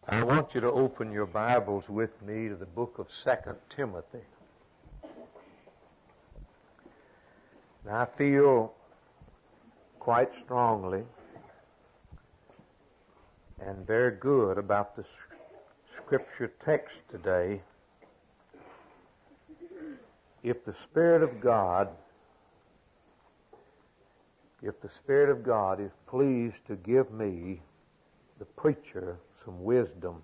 I want you to open your Bibles with me to the book of 2 Timothy. Now, I feel quite strongly and very good about the scripture text today. If the Spirit of God is pleased to give me, the preacher, some wisdom,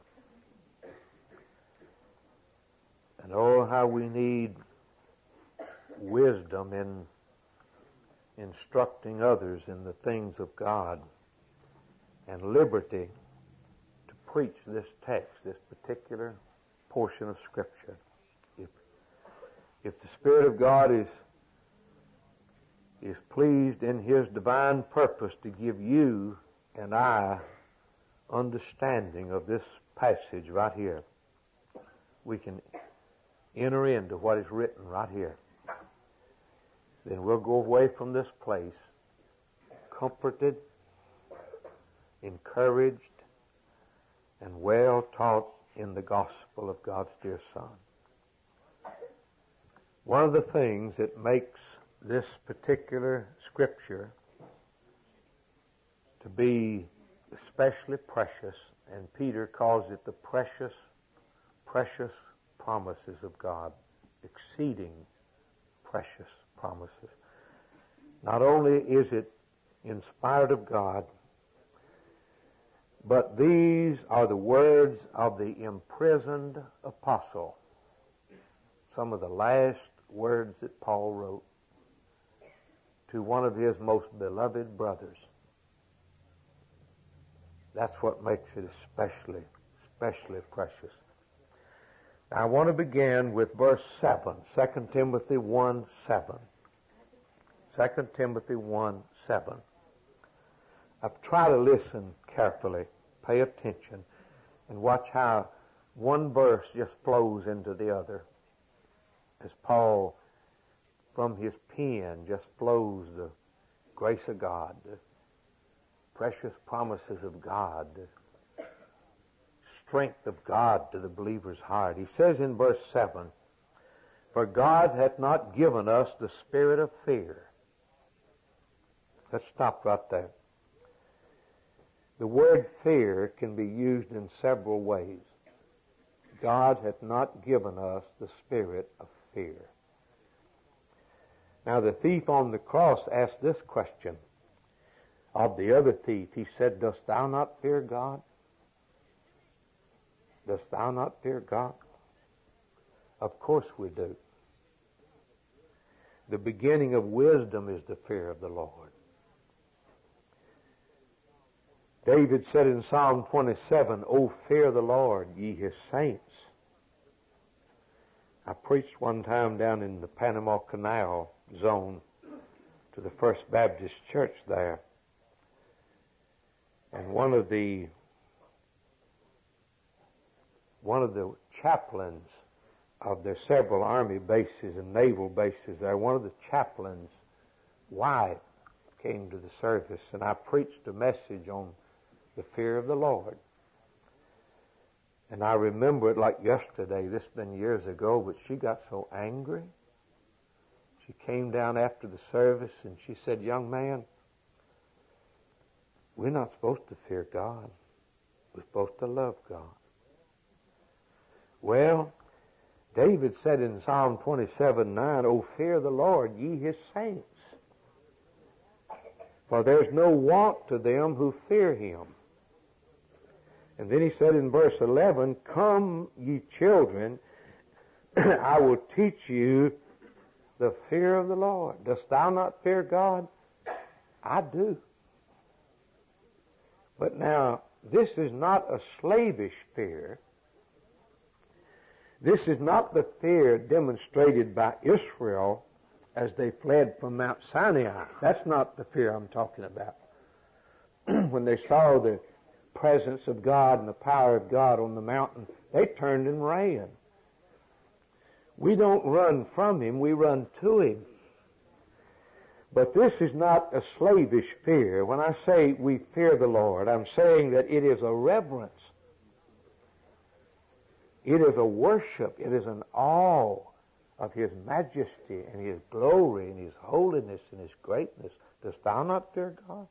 and oh, how we need wisdom in instructing others in the things of God, and liberty to preach this text, this particular portion of Scripture. If the Spirit of God is pleased in His divine purpose to give you and I understanding of this passage right here, we can enter into what is written right here. Then we'll go away from this place comforted, encouraged, and well taught in the gospel of God's dear Son. One of the things that makes this particular scripture to be especially precious, and Peter calls it the precious promises of God, exceeding precious promises. Not only is it inspired of God, but these are the words of the imprisoned apostle, some of the last words that Paul wrote to one of his most beloved brothers. That's what makes it especially precious. Now, I want to begin with verse 7, 2 Timothy 1:7. 2 Timothy 1:7. I've tried to listen carefully, pay attention, and watch how one verse just flows into the other. As Paul, from his pen, just flows the grace of God, the precious promises of God, the strength of God to the believer's heart. He says in verse 7, "For God hath not given us the spirit of fear." Let's stop right there. The word fear can be used in several ways. God hath not given us the spirit of fear. Now, the thief on the cross asked this question of the other thief. He said, "Dost thou not fear God? Dost thou not fear God?" Of course we do. The beginning of wisdom is the fear of the Lord. David said in Psalm 27, "O fear the Lord, ye His saints." I preached one time down in the Panama Canal zone to the First Baptist Church there. And one of the chaplains of their several army bases and naval bases there, one of the chaplains' wife came to the service, and I preached a message on the fear of the Lord. And I remember it like yesterday. This has been years ago, but she got so angry. She came down after the service and she said, "Young man, we're not supposed to fear God. We're supposed to love God." Well, David said in Psalm 27:9, "O fear the Lord, ye His saints. For there's no want to them who fear Him." And then he said in verse 11, "Come, ye children, I will teach you the fear of the Lord." Dost thou not fear God? I do. But now, this is not a slavish fear. This is not the fear demonstrated by Israel as they fled from Mount Sinai. That's not the fear I'm talking about. When they saw the presence of God and the power of God on the mountain, they turned and ran. We don't run from Him, we run to Him. But this is not a slavish fear. When I say we fear the Lord, I'm saying that it is a reverence It is a worship. It is an awe of His majesty and His glory and His holiness and His greatness. Dost thou not fear God?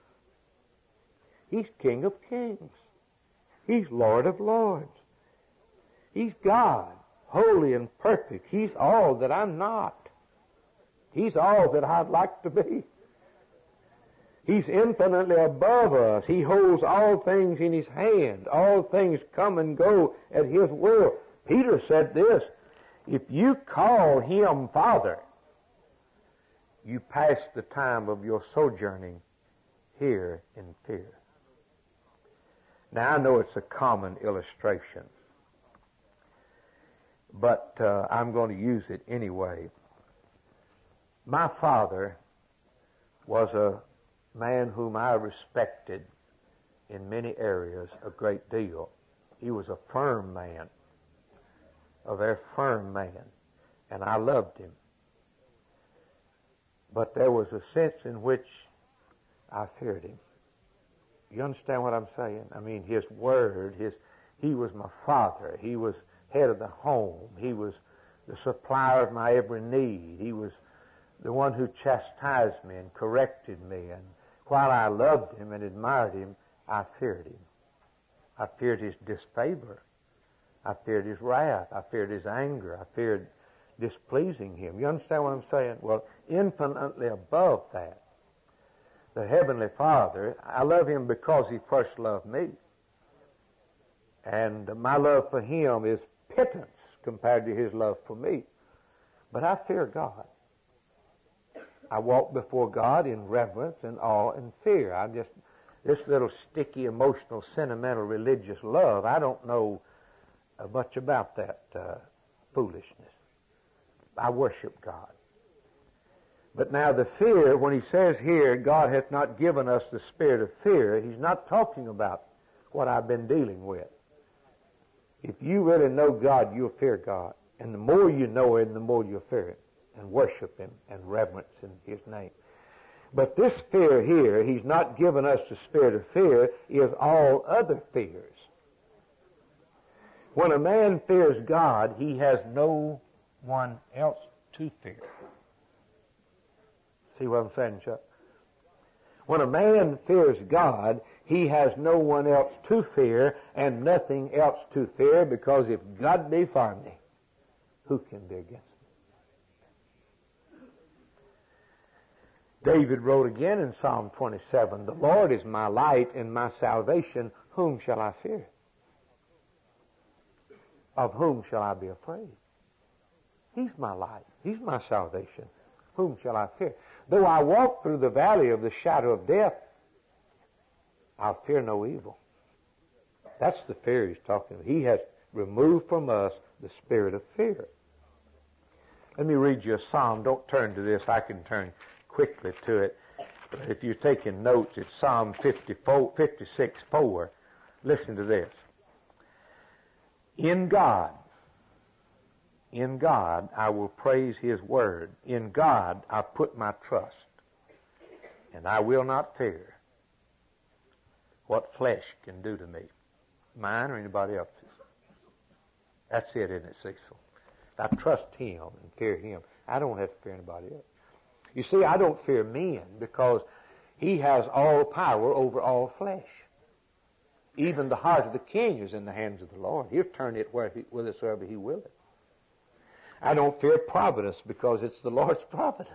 He's King of kings. He's Lord of lords. He's God, holy and perfect. He's all that I'm not. He's all that I'd like to be. He's infinitely above us. He holds all things in His hand. All things come and go at His will. Peter said this, if you call Him Father, you pass the time of your sojourning here in fear. Now, I know it's a common illustration, but I'm going to use it anyway. My father was a man whom I respected in many areas a great deal. He was a firm man, a very firm man, and I loved him. But there was a sense in which I feared him. You understand what I'm saying? I mean, his word, he was my father. He was head of the home. He was the supplier of my every need. He was the one who chastised me and corrected me. And while I loved him and admired him, I feared him. I feared his disfavor. I feared his wrath. I feared his anger. I feared displeasing him. You understand what I'm saying? Well, infinitely above that, the Heavenly Father, I love Him because He first loved me. And my love for Him is pittance compared to His love for me. But I fear God. I walk before God in reverence and awe and fear. This little sticky, emotional, sentimental, religious love, I don't know much about that foolishness. I worship God. But now the fear, when he says here, God hath not given us the spirit of fear, he's not talking about what I've been dealing with. If you really know God, you'll fear God. And the more you know Him, the more you'll fear Him and worship Him and reverence in His name. But this fear here, he's not given us the spirit of fear, is all other fears. When a man fears God, he has no one else to fear. See what I'm saying, Chuck? When a man fears God, he has no one else to fear and nothing else to fear, because if God be for me, who can be against me? David wrote again in Psalm 27, the Lord is my light and my salvation, whom shall I fear? Of whom shall I be afraid? He's my light. He's my salvation. Whom shall I fear? Though I walk through the valley of the shadow of death, I'll fear no evil. That's the fear he's talking about. He has removed from us the spirit of fear. Let me read you a psalm. Don't turn to this. I can turn quickly to it. If you're taking notes, it's Psalm 56:4. Listen to this. In God I will praise His word. In God I put my trust, and I will not fear what flesh can do to me, mine or anybody else's. That's it, isn't it, Cecil? I trust Him and fear Him. I don't have to fear anybody else. You see, I don't fear men because He has all power over all flesh. Even the heart of the king is in the hands of the Lord. He'll turn it whithersoever He willeth. I don't fear providence because it's the Lord's providence.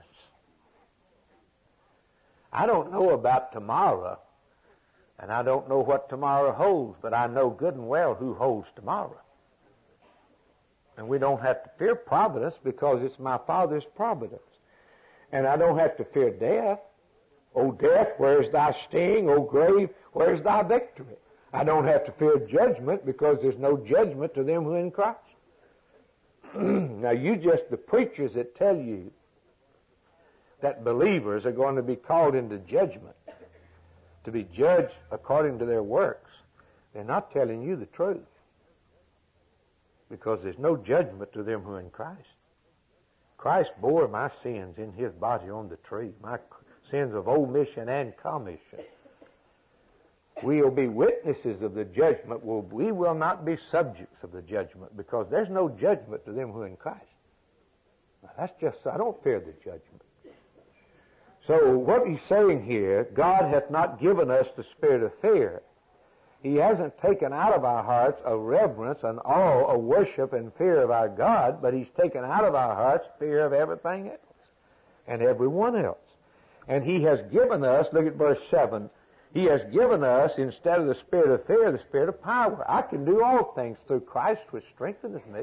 I don't know about tomorrow, and I don't know what tomorrow holds, but I know good and well who holds tomorrow. And we don't have to fear providence because it's my Father's providence. And I don't have to fear death. O death, where's thy sting? O grave, where's thy victory? I don't have to fear judgment because there's no judgment to them who are in Christ. Now, the preachers that tell you that believers are going to be called into judgment, to be judged according to their works, they're not telling you the truth. Because there's no judgment to them who are in Christ. Christ bore my sins in His body on the tree, my sins of omission and commission. We will be witnesses of the judgment. We will not be subjects of the judgment, because there's no judgment to them who are in Christ. Now, that's just, I don't fear the judgment. So what he's saying here, God hath not given us the spirit of fear. He hasn't taken out of our hearts a reverence and awe, a worship and fear of our God, but he's taken out of our hearts fear of everything else and everyone else. And he has given us, look at verse 7, he has given us, instead of the spirit of fear, the spirit of power. I can do all things through Christ which strengtheneth me.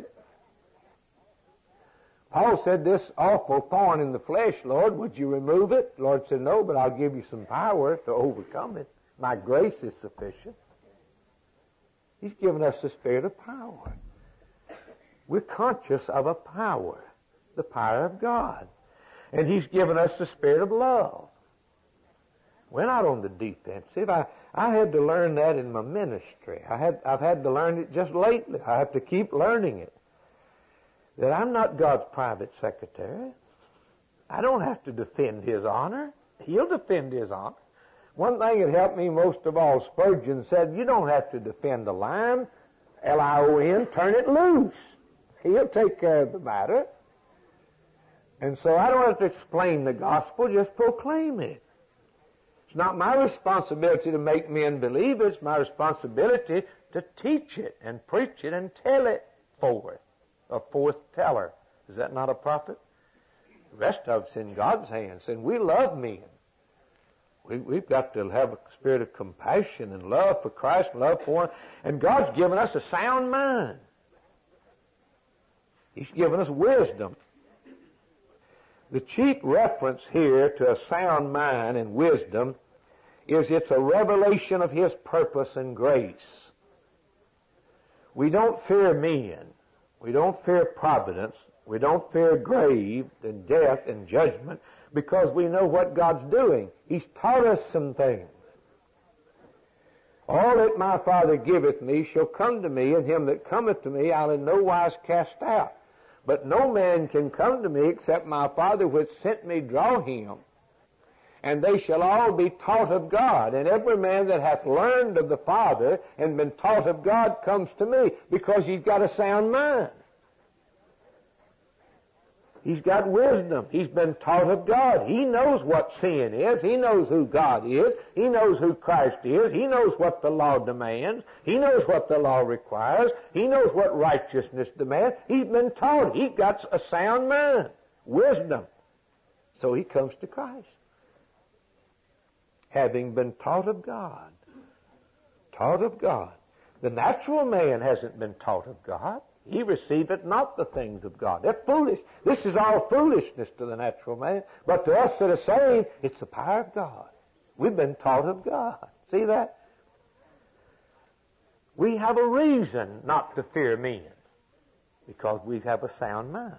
Paul said, this awful thorn in the flesh, Lord, would you remove it? The Lord said, no, but I'll give you some power to overcome it. My grace is sufficient. He's given us the spirit of power. We're conscious of a power, the power of God. And he's given us the spirit of love. We're not on the defensive. I had to learn that in my ministry. I've had to learn it just lately. I have to keep learning it. That I'm not God's private secretary. I don't have to defend his honor. He'll defend his honor. One thing that helped me most of all, Spurgeon said, you don't have to defend the lion, Lion, turn it loose. He'll take care of the matter. And so I don't have to explain the gospel, just proclaim it. It's not my responsibility to make men believe it. It's my responsibility to teach it and preach it and tell it forth. A fourth teller. Is that not a prophet? The rest of it's in God's hands. And we love men. We've got to have a spirit of compassion and love for Christ, love for Him. And God's given us a sound mind. He's given us wisdom. The chief reference here to a sound mind and wisdom is it's a revelation of His purpose and grace. We don't fear men. We don't fear providence. We don't fear grave and death and judgment because we know what God's doing. He's taught us some things. All that my Father giveth me shall come to me, and him that cometh to me I'll in no wise cast out. But no man can come to me except my Father which sent me draw him. And they shall all be taught of God. And every man that hath learned of the Father and been taught of God comes to me because he's got a sound mind. He's got wisdom. He's been taught of God. He knows what sin is. He knows who God is. He knows who Christ is. He knows what the law demands. He knows what the law requires. He knows what righteousness demands. He's been taught. He's got a sound mind, wisdom. So he comes to Christ, having been taught of God. Taught of God. The natural man hasn't been taught of God. He receiveth not the things of God. They're foolish. This is all foolishness to the natural man. But to us that are saved, it's the power of God. We've been taught of God. See that? We have a reason not to fear men because we have a sound mind.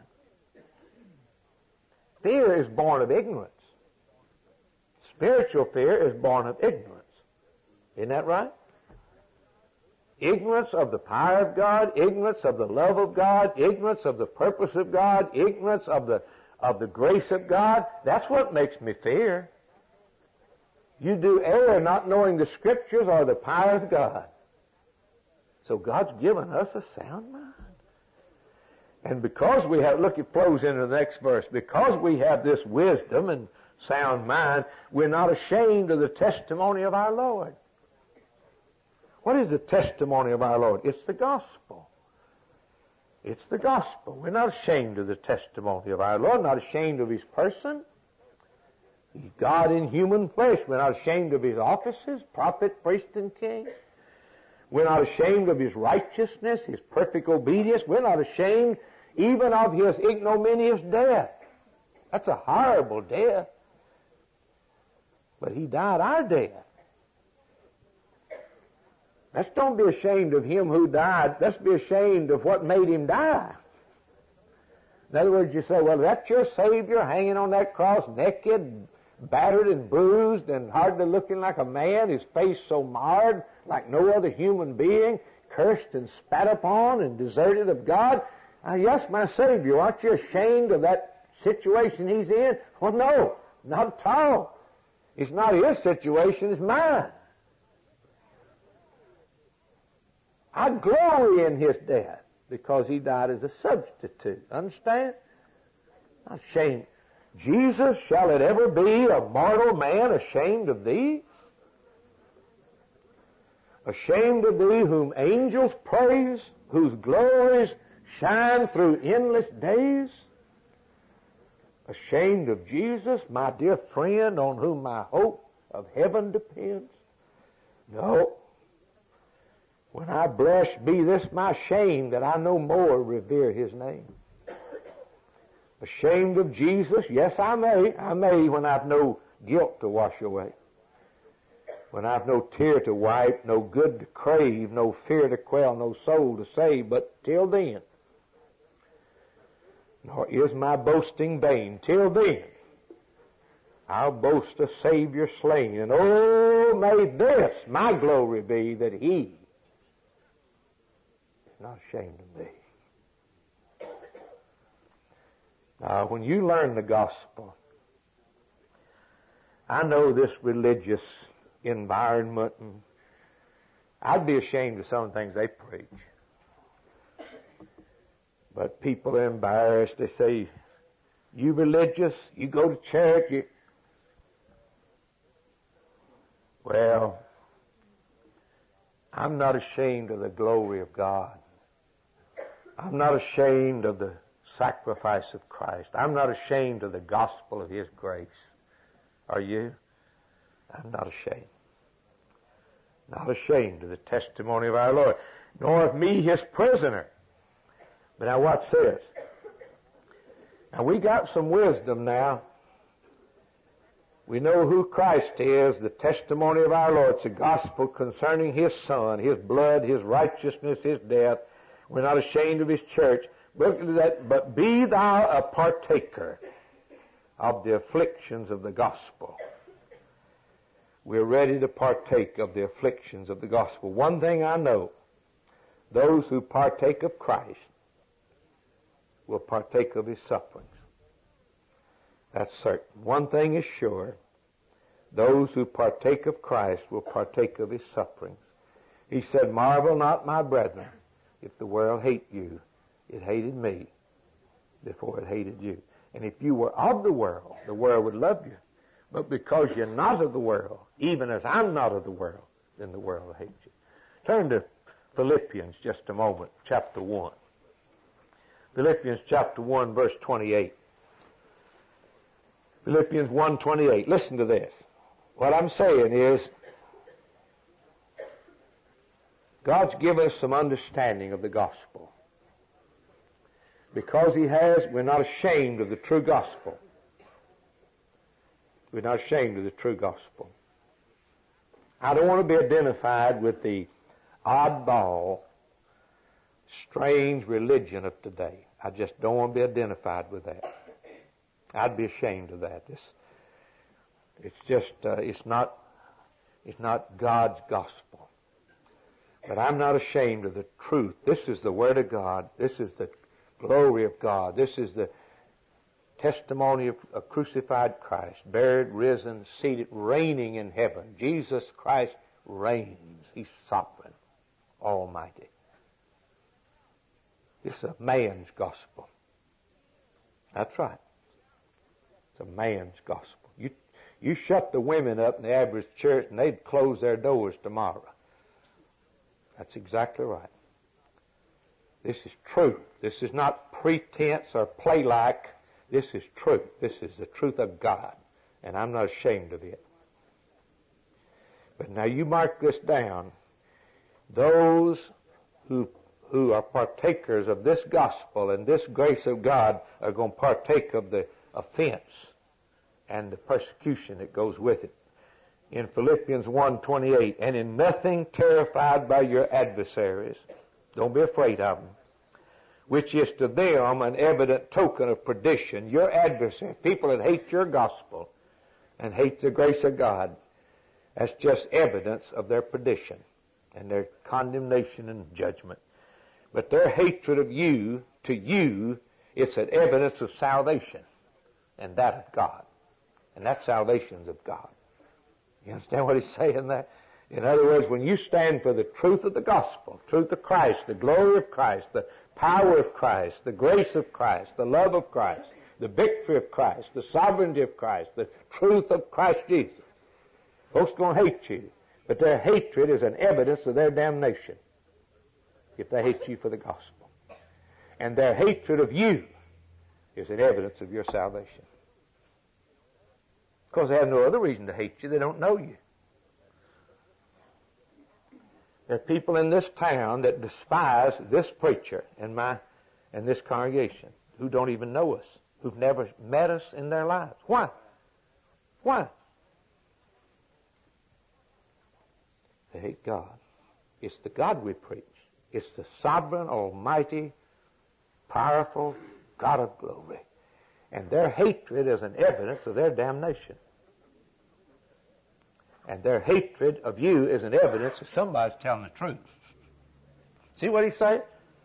Fear is born of ignorance. Spiritual fear is born of ignorance. Isn't that right? Ignorance of the power of God, ignorance of the love of God, ignorance of the purpose of God, ignorance of the grace of God. That's what makes me fear. You do err not knowing the Scriptures or the power of God. So God's given us a sound mind. And because we have, look, it flows into the next verse, because we have this wisdom and sound mind, we're not ashamed of the testimony of our Lord. What is the testimony of our Lord? It's the gospel. It's the gospel. We're not ashamed of the testimony of our Lord, not ashamed of His person. He's God in human flesh. We're not ashamed of His offices, prophet, priest, and king. We're not ashamed of His righteousness, His perfect obedience. We're not ashamed even of His ignominious death. That's a horrible death. But He died our death. Let's don't be ashamed of Him who died. Let's be ashamed of what made Him die. In other words, you say, well, that's your Savior hanging on that cross naked, battered and bruised and hardly looking like a man, his face so marred like no other human being, cursed and spat upon and deserted of God. Yes, my Savior, aren't you ashamed of that situation He's in? Well, no, not at all. It's not His situation, it's mine. I glory in His death because He died as a substitute. Understand? Not ashamed. Jesus, shall it ever be a mortal man ashamed of Thee? Ashamed of Thee whom angels praise, whose glories shine through endless days? Ashamed of Jesus, my dear friend, on whom my hope of heaven depends? No. When I blush, be this my shame, that I no more revere His name. Ashamed of Jesus, yes, I may when I've no guilt to wash away, when I've no tear to wipe, no good to crave, no fear to quell, no soul to save, but till then, nor is my boasting vain. Till then, I'll boast a Savior slain, and oh, may this my glory be, that He is not ashamed of me. Now, when you learn the gospel, I know this religious environment, and I'd be ashamed of some of the things they preach. But people are embarrassed. They say, you religious, you go to church, Well, I'm not ashamed of the glory of God. I'm not ashamed of the sacrifice of Christ. I'm not ashamed of the gospel of His grace. Are you? I'm not ashamed. Not ashamed of the testimony of our Lord, nor of me, His prisoner. But now watch this. Now we got some wisdom now. We know who Christ is, the testimony of our Lord. It's the gospel concerning His Son, His blood, His righteousness, His death. We're not ashamed of His church. But be thou a partaker of the afflictions of the gospel. We're ready to partake of the afflictions of the gospel. One thing I know, those who partake of Christ will partake of His sufferings. That's certain. One thing is sure, those who partake of Christ will partake of His sufferings. He said, marvel not, my brethren, if the world hate you. It hated me before it hated you. And if you were of the world would love you. But because you're not of the world, even as I'm not of the world, then the world will hate you. Turn to Philippians just a moment, chapter 1. Philippians chapter 1, verse 28. Philippians 1:28. Listen to this. What I'm saying is, God's given us some understanding of the gospel. Because He has, we're not ashamed of the true gospel. We're not ashamed of the true gospel. I don't want to be identified with the oddball, strange religion of today. I just don't want to be identified with that. I'd be ashamed of that. It's not God's gospel. But I'm not ashamed of the truth. This is the Word of God. This is the glory of God. This is the testimony of a crucified Christ, buried, risen, seated, reigning in heaven. Jesus Christ reigns. He's sovereign, almighty. This is a man's gospel. That's right. It's a man's gospel. You shut the women up in the average church and they'd close their doors tomorrow. That's exactly right. This is truth. This is not pretense or play-like. This is truth. This is the truth of God. And I'm not ashamed of it. But now you mark this down. Those who are partakers of this gospel and this grace of God are going to partake of the offense and the persecution that goes with it. In Philippians 1:28, and in nothing terrified by your adversaries. Don't be afraid of them. Which is to them an evident token of perdition. Your adversary, people that hate your gospel and hate the grace of God, that's just evidence of their perdition and their condemnation and judgment. But their hatred of you, to you, it's an evidence of salvation, and that of God. And that salvation's of God. You understand what he's saying there? In other words, when you stand for the truth of the gospel, truth of Christ, the glory of Christ, the power of Christ, the grace of Christ, the love of Christ, the victory of Christ, the sovereignty of Christ, the truth of Christ Jesus, folks are going to hate you. But their hatred is an evidence of their damnation if they hate you for the gospel. And their hatred of you is an evidence of your salvation. Because they have no other reason to hate you. They don't know you. There are people in this town that despise this preacher and this congregation who don't even know us, who've never met us in their lives. Why? Why? They hate God. It's the God we preach. It's the sovereign, almighty, powerful God of glory. And their hatred is an evidence of their damnation. And their hatred of you is an evidence that somebody's telling the truth. See what he said?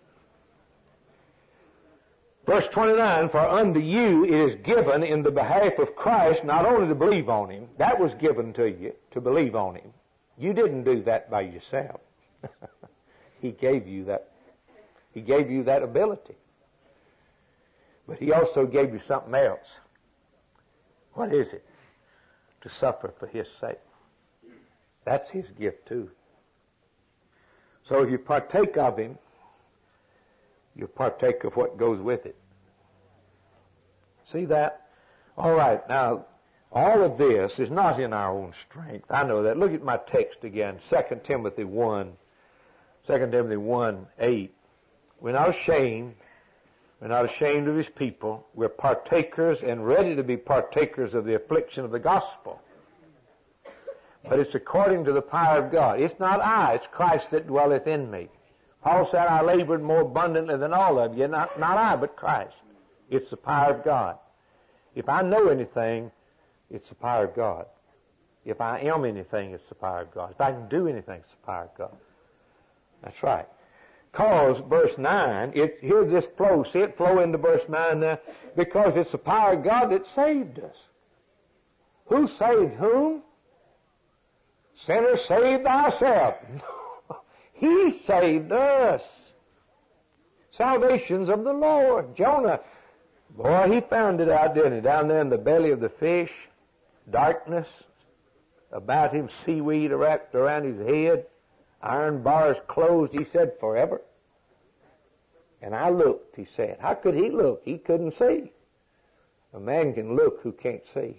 Verse 29, for unto you it is given in the behalf of Christ not only to believe on him, that was given to you, to believe on him. You didn't do that by yourself. He gave you that. He gave you that ability. But he also gave you something else. What is it? To suffer for his sake. That's his gift too. So if you partake of him, you partake of what goes with it. See that? All right, now, all of this is not in our own strength. I know that. Look at my text again, 2 Timothy 1, 2 Timothy 1:8. We're not ashamed. We're not ashamed of his people. We're partakers and ready to be partakers of the affliction of the gospel. But it's according to the power of God. It's not I, it's Christ that dwelleth in me. Paul said, I labored more abundantly than all of you. Not I, but Christ. It's the power of God. If I know anything, it's the power of God. If I am anything, it's the power of God. If I can do anything, it's the power of God. That's right. Because, verse 9, here's this flow. See it flow into verse 9 there? Because it's the power of God that saved us. Who saved whom? Sinner, save thyself. He saved us. Salvation's of the Lord. Jonah, boy, he found it out, didn't he? Down there in the belly of the fish, darkness, about him seaweed wrapped around his head, iron bars closed, he said, forever. And I looked, he said. How could he look? He couldn't see. A man can look who can't see.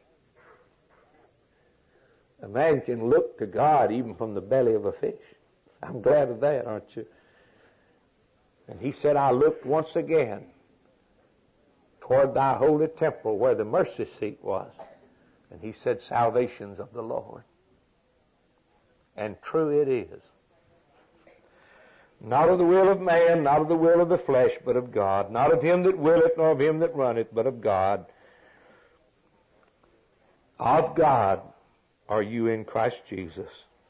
A man can look to God even from the belly of a fish. I'm glad of that, aren't you? And he said, I looked once again toward thy holy temple where the mercy seat was. And he said, salvation's of the Lord. And true it is. Not of the will of man, not of the will of the flesh, but of God. Not of him that willeth, nor of him that runneth, but of God. Of God are you in Christ Jesus,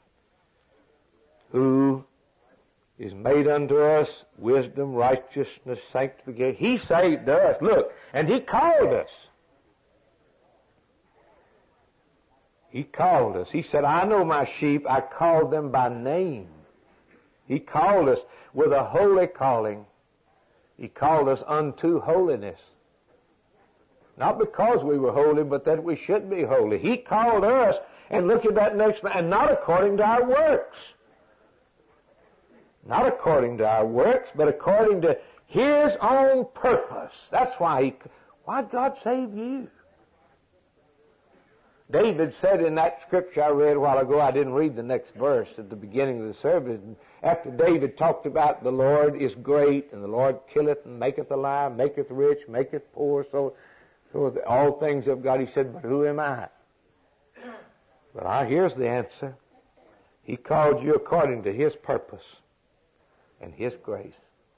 who is made unto us wisdom, righteousness, sanctification. He saved us. Look, and he called us. He called us. He said, I know my sheep. I called them by name. He called us with a holy calling. He called us unto holiness. Not because we were holy, but that we should be holy. He called us, and look at that next line, and not according to our works. Not according to our works, but according to his own purpose. That's why God saved you. David said in that scripture I read a while ago, I didn't read the next verse at the beginning of the service. After David talked about the Lord is great, and the Lord killeth and maketh alive, maketh rich, maketh poor, so all things of God, he said, but who am I? But here's the answer. He called you according to his purpose and his grace.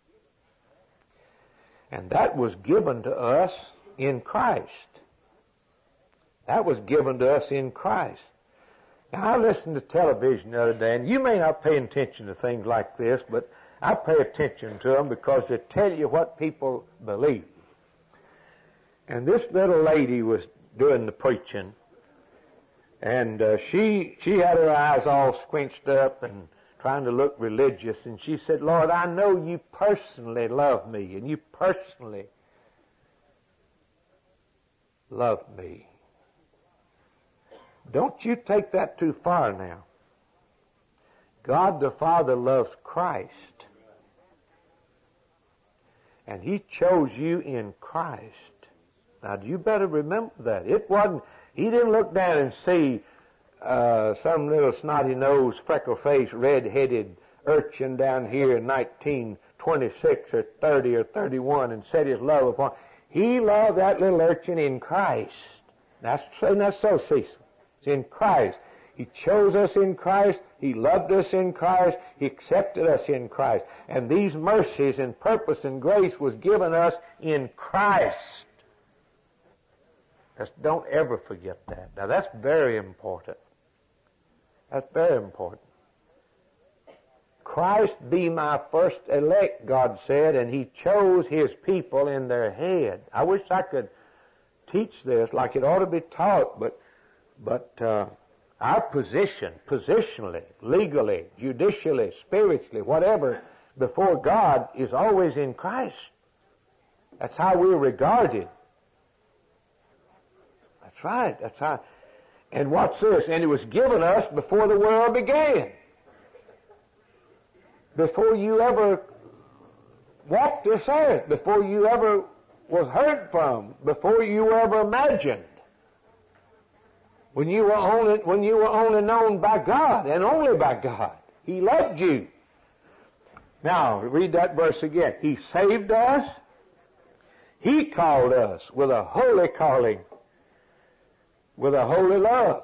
And that was given to us in Christ. That was given to us in Christ. Now, I listened to television the other day, and you may not pay attention to things like this, but I pay attention to them because they tell you what people believe. And this little lady was doing the preaching, And she had her eyes all squinched up and trying to look religious, and she said, Lord, I know you personally love me, and you personally love me. Don't you take that too far now. God the Father loves Christ. And He chose you in Christ. Now, you better remember that. It wasn't, He didn't look down and see some little snotty-nosed, freckle-faced, red-headed urchin down here in 1926 or 30 or 31 and set His love upon. He loved that little urchin in Christ. That's so, Cecil. It's in Christ. He chose us in Christ. He loved us in Christ. He accepted us in Christ. And these mercies and purpose and grace was given us in Christ. Just don't ever forget that. Now that's very important. That's very important. Christ be my first elect, God said, and He chose His people in their head. I wish I could teach this like it ought to be taught, but our position, positionally, legally, judicially, spiritually, whatever, before God is always in Christ. That's how we're regarded. That's right. That's how. And what's this? And it was given us before the world began. Before you ever walked this earth, before you ever was heard from, before you ever imagined. When you were only known by God and only by God. He loved you. Now, read that verse again. He saved us. He called us with a holy calling, with a holy love.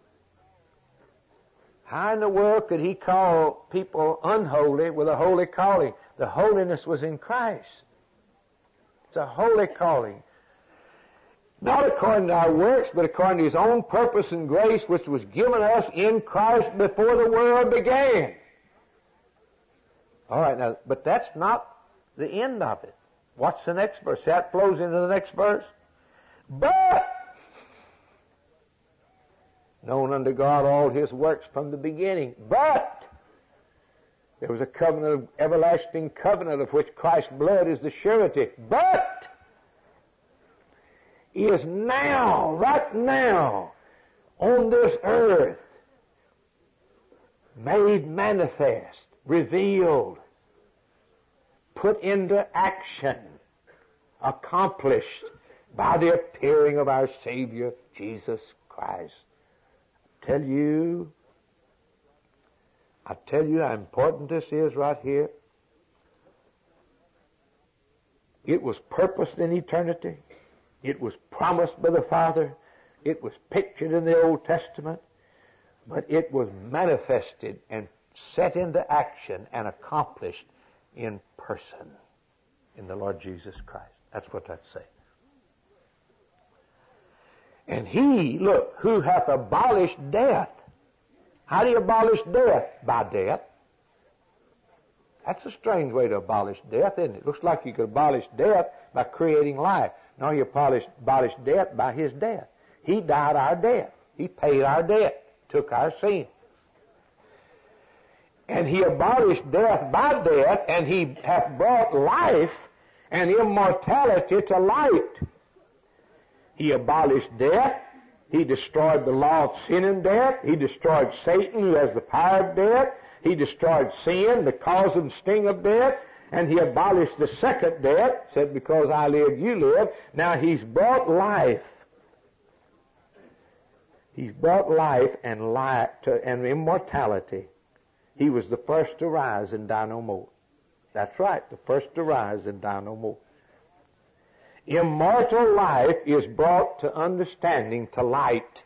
How in the world could He call people unholy with a holy calling? The holiness was in Christ. It's a holy calling. Not according to our works, but according to His own purpose and grace, which was given us in Christ before the world began. All right, now, but that's not the end of it. What's the next verse? That flows into the next verse. But, known unto God all His works from the beginning. But, there was a covenant, everlasting covenant, of which Christ's blood is the surety. But, is now, right now, on this earth, made manifest, revealed, put into action, accomplished by the appearing of our Savior, Jesus Christ. I tell you how important this is right here. It was purposed in eternity. It was promised by the Father. It was pictured in the Old Testament. But it was manifested and set into action and accomplished in person in the Lord Jesus Christ. That's what that's saying. And He, look, who hath abolished death. How do you abolish death? By death. That's a strange way to abolish death, isn't it? It looks like you could abolish death by creating life. No, you abolish death by His death. He died our death. He paid our debt, took our sin. And He abolished death by death, and He hath brought life and immortality to light. He abolished death. He destroyed the law of sin and death. He destroyed Satan, who has the power of death. He destroyed sin, the cause and sting of death. And He abolished the second death, said, because I live, you live. Now He's brought life. He's brought life and immortality. He was the first to rise and die no more. That's right, the first to rise and die no more. Immortal life is brought to understanding, to light.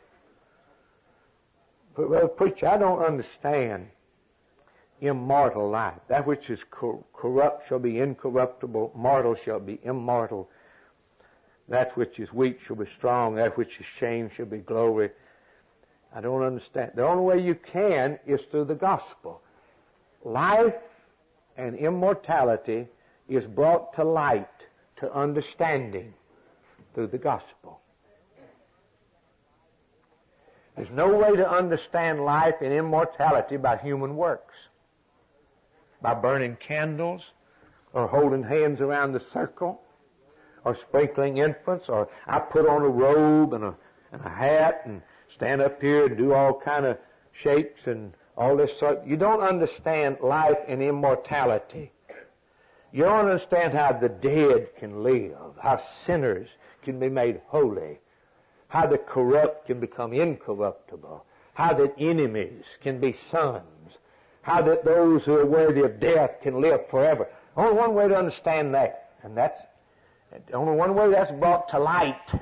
But, well, preacher, I don't understand immortal life. That which is corrupt shall be incorruptible. Mortal shall be immortal. That which is weak shall be strong. That which is shame shall be glory. I don't understand. The only way you can is through the gospel. Life and immortality is brought to light, to understanding, through the gospel. There's no way to understand life and immortality by human works. By burning candles, or holding hands around the circle, or sprinkling infants, or I put on a robe and a hat and stand up here and do all kind of shakes and all this sort. You don't understand life and immortality. You don't understand how the dead can live, how sinners can be made holy, how the corrupt can become incorruptible, how that enemies can be sons, how that those who are worthy of death can live forever. Only one way to understand that, and that's only one way that's brought to light.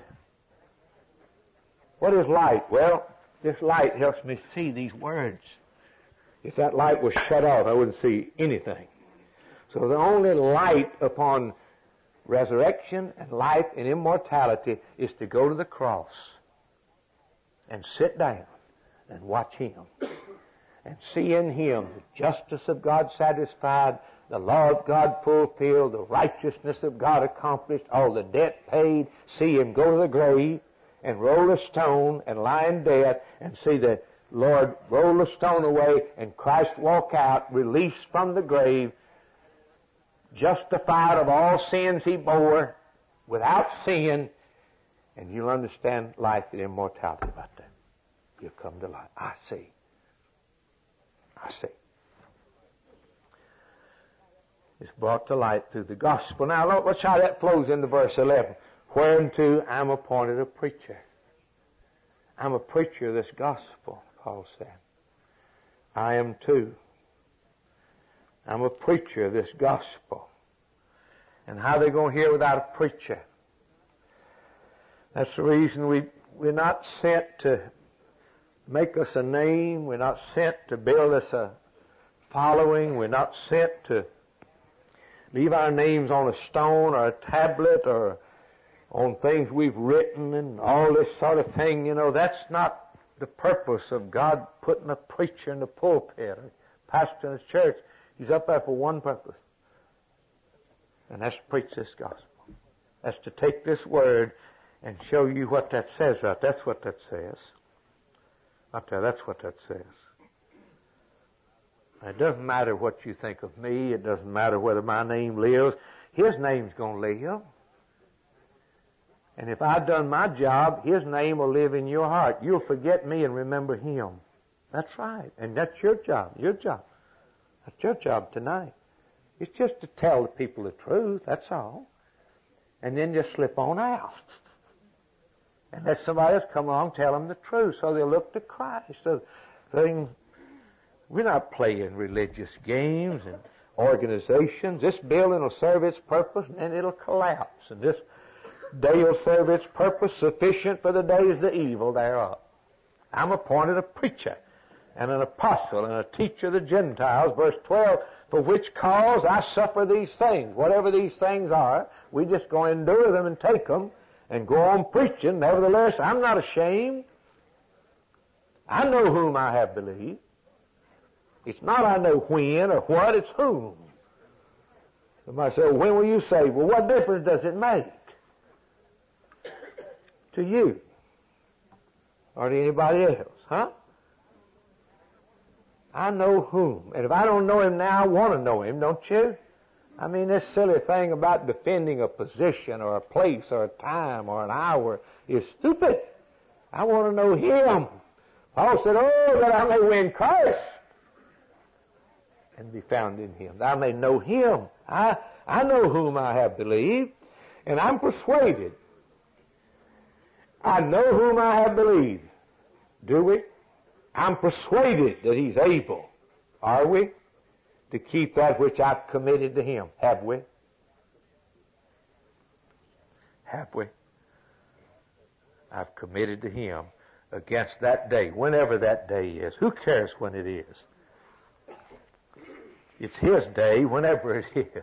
What is light? Well, this light helps me see these words. If that light was shut off, I wouldn't see anything. So the only light upon resurrection and life and immortality is to go to the cross and sit down and watch Him and see in Him the justice of God satisfied, the law of God fulfilled, the righteousness of God accomplished, all the debt paid, see Him go to the grave and roll a stone and lie in death and see the Lord roll the stone away and Christ walk out, released from the grave, justified of all sins He bore, without sin, and you'll understand life and immortality about that. You'll come to life. I see. It's brought to light through the gospel. Now, watch how that flows into verse 11. Whereunto I'm appointed a preacher. I'm a preacher of this gospel, Paul said. I am too. I'm a preacher of this gospel. And how are they going to hear without a preacher? That's the reason we're not sent to make us a name. We're not sent to build us a following. We're not sent to leave our names on a stone or a tablet or on things we've written and all this sort of thing. You know, that's not the purpose of God putting a preacher in the pulpit or pastor in his church. He's up there for one purpose. And that's to preach this gospel. That's to take this word and show you what that says right. That's what that says. Right there, that's what that says. It doesn't matter what you think of me. It doesn't matter whether my name lives. His name's going to live. And if I've done my job, His name will live in your heart. You'll forget me and remember Him. That's right. And that's your job. Your job. That's your job tonight. It's just to tell the people the truth. That's all. And then just slip on out. And let somebody else come along and tell them the truth so they'll look to Christ. So we're not playing religious games and organizations. This building will serve its purpose and then it'll collapse. And this day will serve its purpose sufficient for the days the evil thereof. I'm appointed a preacher and an apostle and a teacher of the Gentiles. Verse 12, for which cause I suffer these things. Whatever these things are, we just go endure them and take them and go on preaching. Nevertheless, I'm not ashamed. I know whom I have believed. It's not I know when or what, it's whom. Somebody say, well, when will you say? Well, what difference does it make to you or to anybody else? Huh? I know whom. And if I don't know Him now, I want to know Him, don't you? I mean, this silly thing about defending a position or a place or a time or an hour is stupid. I want to know Him. Paul said, oh, that I may win Christ and be found in Him. That I may know Him. I know whom I have believed, and I'm persuaded. I know whom I have believed. Do we? I'm persuaded that He's able. Are we? To keep that which I've committed to Him. Have we? Have we? I've committed to Him against that day, whenever that day is. Who cares when it is? It's His day, whenever it is.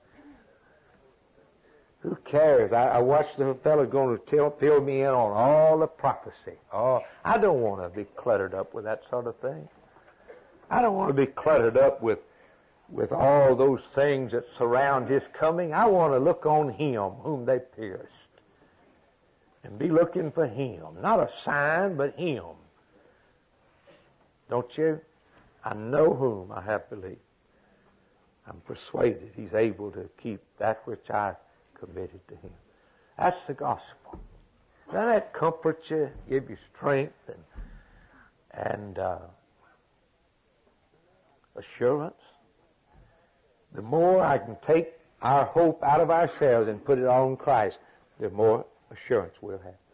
Who cares? I watched the fellow going to fill me in on all the prophecy. Oh, I don't want to be cluttered up with that sort of thing. I don't want to be cluttered up with all those things that surround His coming. I want to look on Him whom they pierced and be looking for Him. Not a sign, but Him. Don't you? I know whom I have believed. I'm persuaded He's able to keep that which I committed to Him. That's the gospel. Doesn't that comfort you, give you strength and assurance? The more I can take our hope out of ourselves and put it on Christ, the more assurance we'll have.